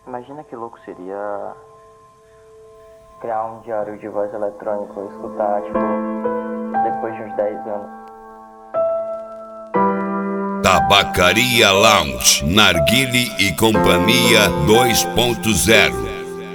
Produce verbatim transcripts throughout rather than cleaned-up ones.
Imagina que louco seria criar um diário de voz eletrônico e escutar, tipo, depois de uns dez anos. Tabacaria Lounge, Narguile e Companhia dois ponto zero.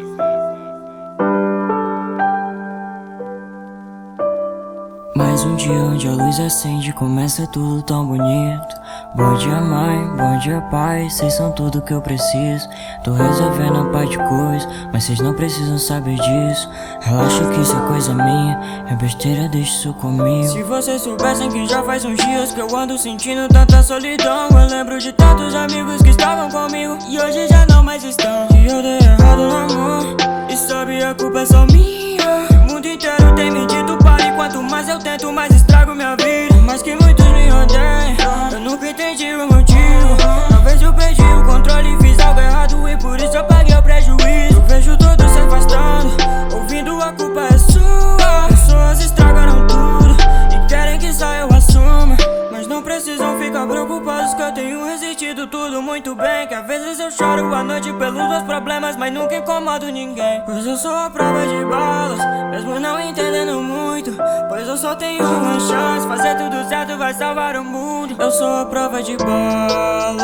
Mais um dia onde a luz acende, começa tudo tão bonito. Bom dia mãe, bom dia pai, cês são tudo que eu preciso. Tô resolvendo a parte de coisa, mas cês não precisam saber disso. Relaxa que isso é coisa minha, é besteira, deixa isso comigo. Se vocês soubessem que já faz uns dias que eu ando sentindo tanta solidão. Eu lembro de tantos amigos que estavam comigo e hoje já não mais estão. Que eu dei errado no amor, e sabe a culpa é só minha. O mundo inteiro tem me dito pare, quanto mais eu tento mais estrago minha vida. Mas que muitos me odeiam, eu nunca entendi o motivo. Talvez eu perdi o controle e fiz algo errado e por isso eu paguei o prejuízo. Eu vejo todos se afastando, ouvindo a culpa é sua. Pessoas estragaram tudo e querem que só eu assuma, mas não precisam ficar preocupados que eu tenho resistido tudo muito bem. Que às vezes eu choro à noite pelos meus problemas, mas nunca incomodo ninguém. Pois eu sou a prova de balas, mesmo não entendendo muito. Pois eu só tenho uma chance, fazer tudo certo vai salvar o mundo. Eu sou a prova de balas,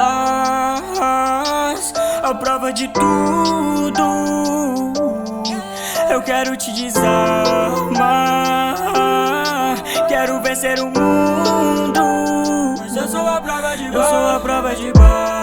a prova de tudo. Eu quero te desarmar, quero vencer o mundo. Mas eu sou a prova de balas, eu sou a prova de balas.